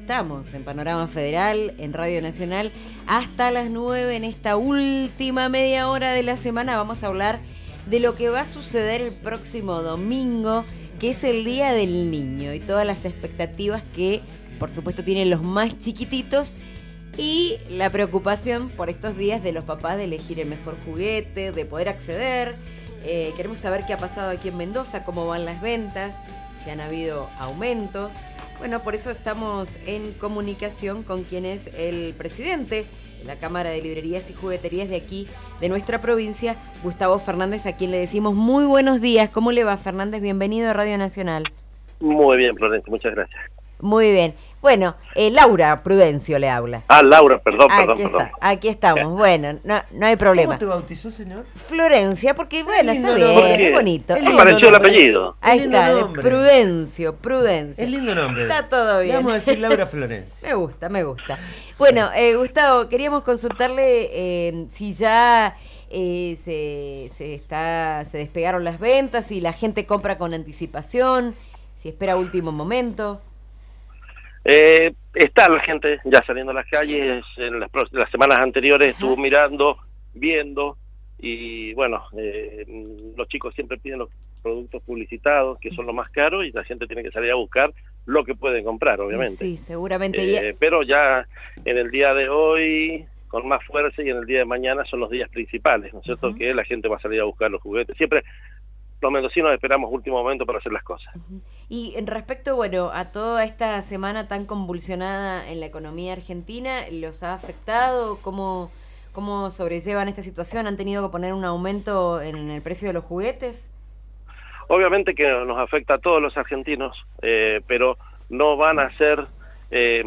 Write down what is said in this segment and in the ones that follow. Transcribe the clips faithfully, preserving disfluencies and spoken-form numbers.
estamos en Panorama Federal, en Radio Nacional, hasta las nueve. En esta última media hora de la semana vamos a hablar de lo que va a suceder el próximo domingo, que es el Día del Niño, y todas las expectativas que, por supuesto, tienen los más chiquititos, y la preocupación por estos días de los papás de elegir el mejor juguete, de poder acceder. Eh, queremos saber qué ha pasado aquí en Mendoza, cómo van las ventas, si han habido aumentos. Bueno, por eso estamos en comunicación con quien es el presidente de la Cámara de Librerías y Jugueterías de aquí, de nuestra provincia, Gustavo Fernández, a quien le decimos muy buenos días. ¿Cómo le va, Fernández? Bienvenido a Radio Nacional. Muy bien, Florencia, muchas gracias. Muy bien. Bueno, eh, Laura Prudencio le habla. Ah, Laura, perdón, aquí perdón, está, perdón. Aquí estamos, bueno, no, no hay problema. ¿Cómo te bautizó, señor? Florencia, porque bueno, está bien, nombre. es bonito. Me pareció el apellido. Ahí Es lindo está, de nombre. Prudencio, Prudencio. Es lindo nombre. Está todo bien. Le vamos a decir Laura Florencia. Me gusta, me gusta. Bueno, eh, Gustavo, queríamos consultarle eh, si ya eh, se, se, está, se despegaron las ventas, si la gente compra con anticipación, si espera último momento. Eh, está la gente ya saliendo a las calles, en las, pro- las semanas anteriores Ajá. estuvo mirando, viendo, y bueno, eh, los chicos siempre piden los productos publicitados, que son los más caros, y la gente tiene que salir a buscar lo que pueden comprar, obviamente. Sí, seguramente. Eh, pero ya en el día de hoy, con más fuerza, y en el día de mañana son los días principales, ¿no es cierto? Uh-huh. Que la gente va a salir a buscar los juguetes. Siempre los mendocinos esperamos último momento para hacer las cosas. Uh-huh. Y en respecto, bueno, a toda esta semana tan convulsionada en la economía argentina, ¿los ha afectado? ¿Cómo, cómo sobrellevan esta situación? ¿Han tenido que poner un aumento en el precio de los juguetes? Obviamente que nos afecta a todos los argentinos, eh, pero no van a ser eh,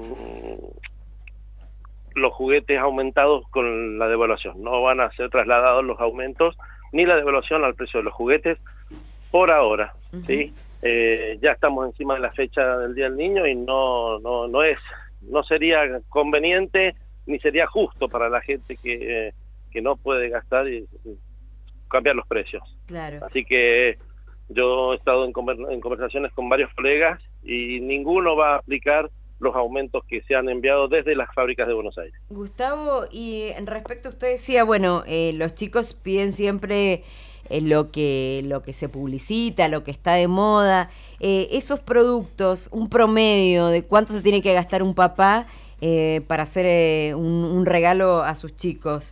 los juguetes aumentados con la devaluación. No van a ser trasladados los aumentos ni la devaluación al precio de los juguetes por ahora, uh-huh. ¿sí? Eh, ya estamos encima de la fecha del Día del Niño y no, no, no es, no sería conveniente ni sería justo para la gente que, que no puede gastar y, y cambiar los precios. Claro. Así que yo he estado en, conver- en conversaciones con varios colegas y ninguno va a aplicar los aumentos que se han enviado desde las fábricas de Buenos Aires. Gustavo, y en respecto, usted decía, bueno, eh, los chicos piden siempre eh, lo que lo que se publicita, lo que está de moda. Eh, esos productos, un promedio de cuánto se tiene que gastar un papá eh, para hacer eh, un, un regalo a sus chicos.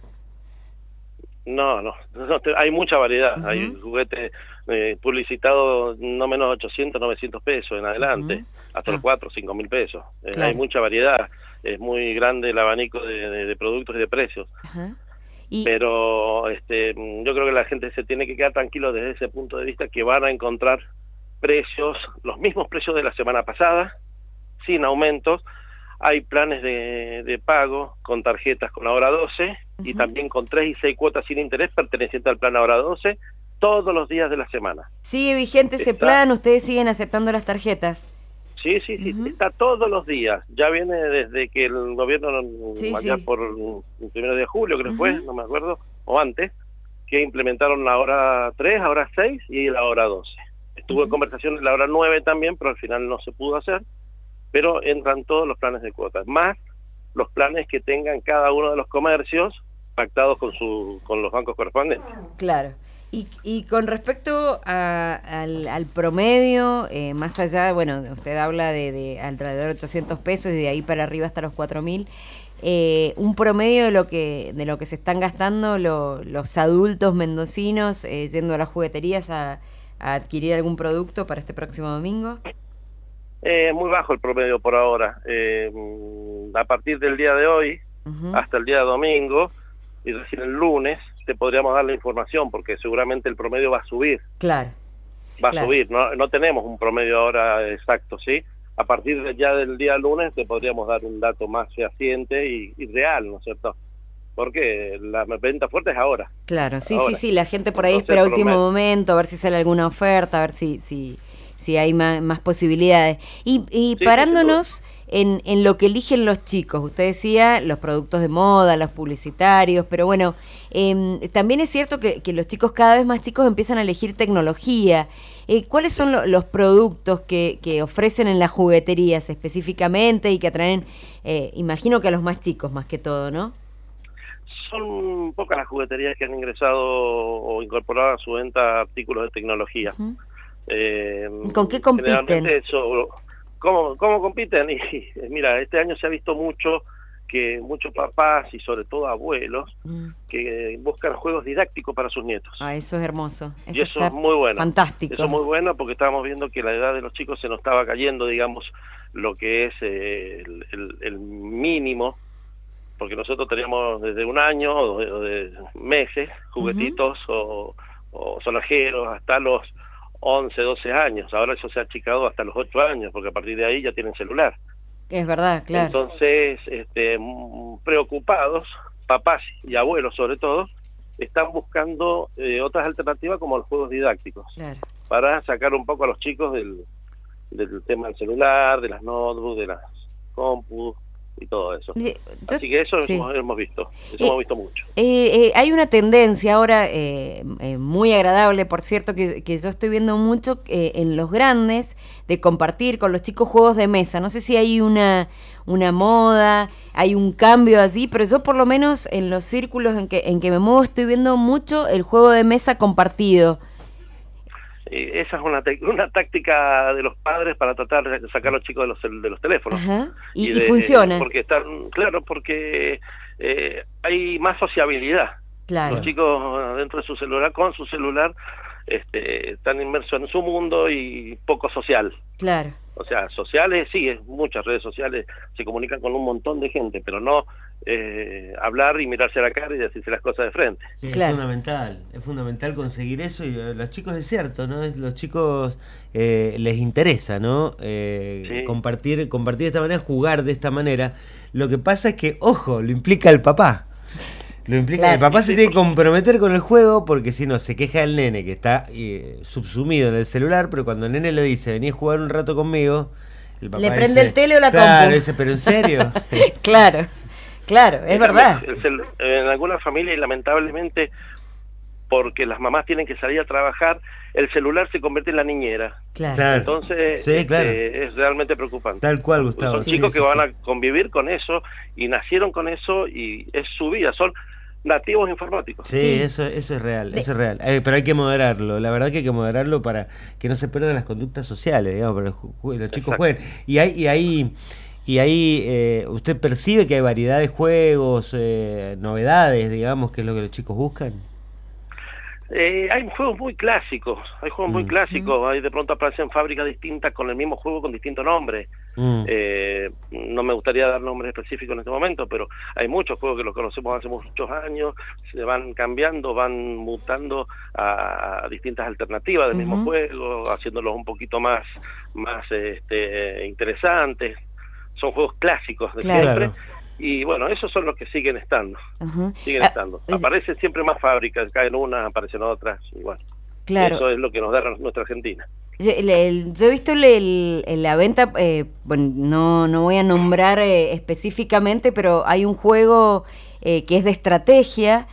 No, no, no te- hay mucha variedad. Uh-huh. Hay juguetes eh, publicitados no menos de ochocientos, novecientos pesos en adelante, Uh-huh. hasta Ah. los cuatro, cinco mil pesos. Eh, Claro. Hay mucha variedad, es muy grande el abanico de, de- de productos y de precios. Ajá. Y, Pero este, yo creo que la gente se tiene que quedar tranquilo desde ese punto de vista, que van a encontrar precios, los mismos precios de la semana pasada, sin aumentos. Hay planes de, de pago con tarjetas con Ahora doce, y Ujú. también con tres y seis cuotas sin interés pertenecientes al plan Ahora doce, todos los días de la semana. ¿sigue vigente ese Está- plan? ¿Ustedes siguen aceptando las tarjetas? Sí, sí, sí, Ujú. está todos los días. Ya viene desde que el gobierno, Sí, allá sí. por el primero de julio, creo que fue, Ujú. no me acuerdo, o antes, que implementaron la hora tres, la hora seis y la hora doce. Estuvo en Ujú. conversación en la hora nueve también, pero al final no se pudo hacer. Pero entran todos los planes de cuotas, más los planes que tengan cada uno de los comercios pactados con su con los bancos correspondientes. Claro. Y, y con respecto a- al, al promedio, eh, más allá, bueno, usted habla de, de alrededor de ochocientos pesos y de ahí para arriba hasta los cuatro mil, eh, un promedio de lo que de lo que se están gastando lo- los adultos mendocinos eh, yendo a las jugueterías a, a adquirir algún producto para este próximo domingo. Eh, muy bajo el promedio por ahora. Eh, a partir del día de hoy, Ujú. hasta el día domingo, y recién el lunes, te podríamos dar la información, porque seguramente el promedio va a subir, Claro. va Claro. a subir, no, no tenemos un promedio ahora exacto, ¿sí? A partir de ya del día lunes te podríamos dar un dato más fehaciente y, y real, ¿no es cierto? Porque la venta fuerte es ahora. Claro, sí, Ahora. sí, sí, la gente por ahí Entonces, espera por lo último menos. momento, a ver si sale alguna oferta, a ver si si, si hay más, más posibilidades. Y, y Sí, parándonos en, en lo que eligen los chicos. Usted decía los productos de moda, los publicitarios, pero bueno, eh, también es cierto que, que los chicos cada vez más chicos empiezan a elegir tecnología. Eh, ¿Cuáles son lo, los productos que, que ofrecen en las jugueterías específicamente y que atraen, eh, imagino que a los más chicos más que todo, ¿no? Son pocas las jugueterías que han ingresado o incorporado a su venta artículos de tecnología. Uh-huh. eh, ¿Con qué compiten? Eso, ¿cómo, ¿Cómo compiten? Y mira, este año se ha visto mucho que muchos papás y sobre todo abuelos mm. que buscan juegos didácticos para sus nietos. Ah, eso es hermoso. Eso y eso es muy bueno. Fantástico. Eso es muy bueno porque estábamos viendo que la edad de los chicos se nos estaba cayendo, digamos, lo que es eh, el, el, el mínimo, porque nosotros teníamos desde un año o de, o de meses juguetitos uh-huh. o, o sonajeros hasta los once, doce años. Ahora eso se ha achicado hasta los ocho años, porque a partir de ahí ya tienen celular. Es verdad, claro. Entonces, este, preocupados, papás y abuelos sobre todo, están buscando eh, otras alternativas como los juegos didácticos, claro, para sacar un poco a los chicos del, del tema del celular, de las notebooks, de las compus y todo eso. Yo, Así que eso sí. hemos, hemos visto, eso eh, hemos visto mucho. Eh, eh, hay una tendencia ahora eh, eh, muy agradable, por cierto, que, que yo estoy viendo mucho eh, en los grandes, de compartir con los chicos juegos de mesa. No sé si hay una, una moda, hay un cambio así, pero yo por lo menos en los círculos en que, en que me muevo estoy viendo mucho el juego de mesa compartido. Esa es una, una táctica de los padres para tratar de sacar a los chicos de los, de los teléfonos. Ajá. Y, y, de, y funciona. Porque están, claro, porque eh, hay más sociabilidad. Claro. Los chicos dentro de su celular, con su celular, este, están inmersos en su mundo y poco social. Claro. O sea, sociales, sí, es muchas redes sociales, se comunican con un montón de gente, pero no eh, hablar y mirarse a la cara y decirse las cosas de frente. Sí, claro. Es fundamental, es fundamental conseguir eso y a los chicos es cierto, ¿no? Los chicos eh, les interesa, ¿no? Eh, sí. compartir, compartir de esta manera, jugar de esta manera. Lo que pasa es que, ojo, lo implica el papá. Lo implica, claro. El papá se tiene que comprometer con el juego porque si no se queja el nene que está eh, subsumido en el celular, pero cuando el nene le dice vení a jugar un rato conmigo, el papá le prende dice, el tele o la claro, compu. Dice, pero en serio. Claro, claro, es en verdad. El, el, en algunas familias, lamentablemente, porque las mamás tienen que salir a trabajar, el celular se convierte en la niñera. Claro. Entonces sí, este, claro. es realmente preocupante. Tal cual, Gustavo. Son sí, chicos sí, que sí, van sí. a convivir con eso y nacieron con eso y es su vida, son nativos informáticos. Sí, sí. Eso, eso es real, de... eso es real. Eh, pero hay que moderarlo, la verdad que hay que moderarlo para que no se pierdan las conductas sociales, digamos, para que los chicos jueguen. Y hay, y hay, y hay eh, usted percibe que hay variedad de juegos, eh, novedades, digamos, que es lo que los chicos buscan. Eh, hay juegos muy clásicos, hay juegos mm. muy clásicos, mm. hay de pronto aparecen fábricas distintas con el mismo juego con distinto nombre. Mm. Eh, no me gustaría dar nombres específicos en este momento, pero hay muchos juegos que los conocemos hace muchos años, se van cambiando, van mutando a, a distintas alternativas del uh-huh. mismo juego, haciéndolos un poquito más, más este, interesantes. Son juegos clásicos de claro. siempre. Y bueno, esos son los que siguen estando, uh-huh. siguen ah, estando. Aparecen siempre más fábricas, caen unas, aparecen otras, y bueno, claro. Eso es lo que nos da nuestra Argentina. El, el, yo he visto el, el, la venta, eh, bueno, no, no voy a nombrar eh, específicamente, pero hay un juego eh, que es de estrategia,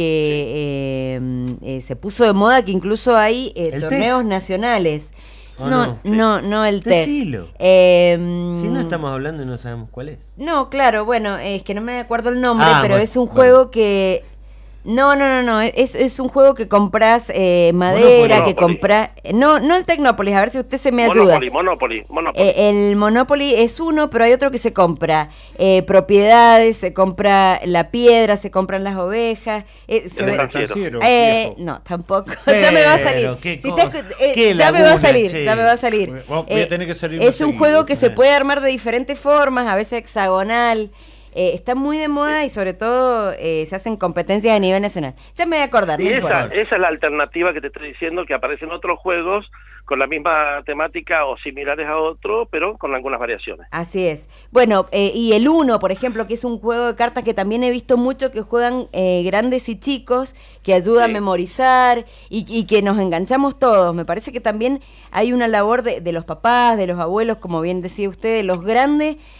que eh, eh, se puso de moda, que incluso hay eh, torneos té? nacionales. Oh, no, no, no, no el té. Decilo. Eh, si no estamos hablando y no sabemos cuál es. No, claro, bueno, es que no me acuerdo el nombre, ah, pero bueno, es un bueno. juego que... No, no, no, no, es, es un juego que compras eh, madera, Monopoly. que compras... No, no el Tecnópolis, a ver si usted se me ayuda. Monopoly, Monopoly, Monopoly. Eh, el Monopoly es uno, pero hay otro que se compra eh, propiedades, se compra la piedra, se compran las ovejas. Eh, se ve, eh, no, tampoco. Pero, ya me va a salir. ¿Qué si cosa, te, eh, qué ya laguna, me va a salir, che. ya me va a salir. Voy a tener que salir eh, es un seguido, juego que eh. se puede armar de diferentes formas, a veces hexagonal. Eh, está muy de moda y sobre todo eh, se hacen competencias a nivel nacional. Ya me voy a acordar. Y no esa, esa es la alternativa que te estoy diciendo, que aparecen otros juegos con la misma temática o similares a otro, pero con algunas variaciones. Así es. Bueno, eh, y el Uno, por ejemplo, que es un juego de cartas que también he visto mucho que juegan eh, grandes y chicos, que ayuda sí. a memorizar y, y que nos enganchamos todos. Me parece que también hay una labor de, de los papás, de los abuelos, como bien decía usted, de los grandes,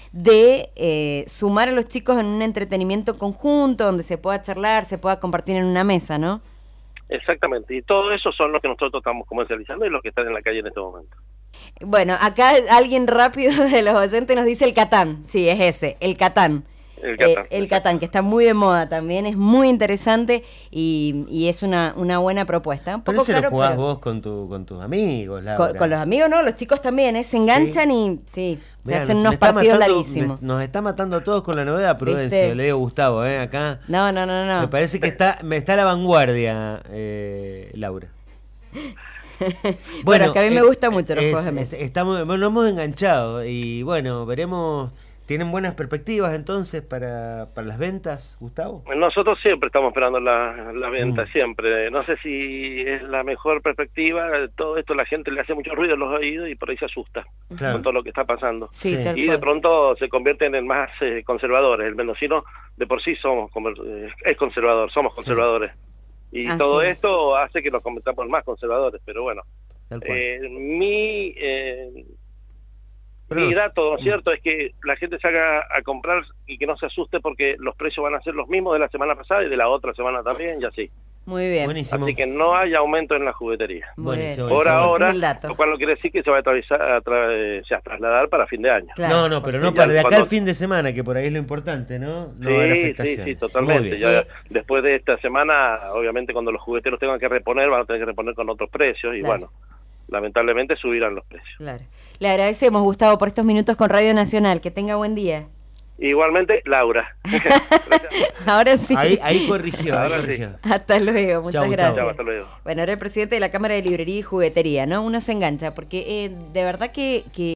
de eh, sumar a los chicos en un entretenimiento conjunto, donde se pueda charlar, se pueda compartir en una mesa, ¿no? Exactamente, y todo eso son los que nosotros estamos comercializando y los que están en la calle en este momento. Bueno, acá alguien rápido de los oyentes nos dice el Catán, sí, es ese, el Catán. El Catán, eh, el Catán, que está muy de moda también, es muy interesante y, y es una, una buena propuesta. Un pero poco ese caro, lo jugás pero... vos con, tu, con tus amigos, Laura. Con, con los amigos, ¿no? Los chicos también, ¿eh? Se enganchan, sí. y sí, Mirá, se hacen me unos está partidos matando, larguísimos. me- nos está matando a todos con la novedad, Prudencio. ¿Viste? Le digo Gustavo, ¿eh? Acá. No, no, no, no. Me parece que está, me está a la vanguardia, eh, Laura. Bueno, es que a mí me eh, gustan mucho los es- juegos de mesa. es- Estamos, bueno, nos hemos enganchado y bueno, veremos. ¿Tienen buenas perspectivas entonces para, para las ventas, Gustavo? Nosotros siempre estamos esperando la, la venta, Mm. siempre. No sé si es la mejor perspectiva, todo esto la gente le hace mucho ruido en los oídos y por ahí se asusta Claro. con todo lo que está pasando. Sí, Sí. tal Y de cual. pronto se convierten en más eh, conservadores. El mendocino de por sí somos comer- eh, es conservador, somos conservadores. Y Así todo es. esto hace que nos convirtamos más conservadores, pero bueno. Tal cual. Eh, mi eh, Pero- mi dato, ¿no es cierto?, es que la gente salga a comprar y que no se asuste porque los precios van a ser los mismos de la semana pasada y de la otra semana también, y así. Muy bien. Buenísimo. Así que no hay aumento en la juguetería. Muy Buenísimo. bien. Por Ese es ahora, el dato. lo cual no quiere decir que se va a, atravesar, a, tra- eh, se va a trasladar para fin de año. Claro. no, no, pero no Sí, para de ya acá cuando- al fin de semana, que por ahí es lo importante, ¿no? No va a haber Sí, sí, afectaciones. sí, Muy totalmente. bien. Ya Sí. después de esta semana, obviamente cuando los jugueteros tengan que reponer, van a tener que reponer con otros precios y Claro. bueno, lamentablemente subirán los precios. Claro. Le agradecemos, Gustavo, por estos minutos con Radio Nacional. Que tenga buen día. Igualmente, Laura. Ahora sí. Ahí, ahí corrigió, ahí Ahora sí. corrigió. Hasta luego, muchas Chau, Gustavo. gracias. Chao, hasta luego. Bueno, era el presidente de la Cámara de Librería y Juguetería, ¿no? Uno se engancha, porque eh, de verdad que, que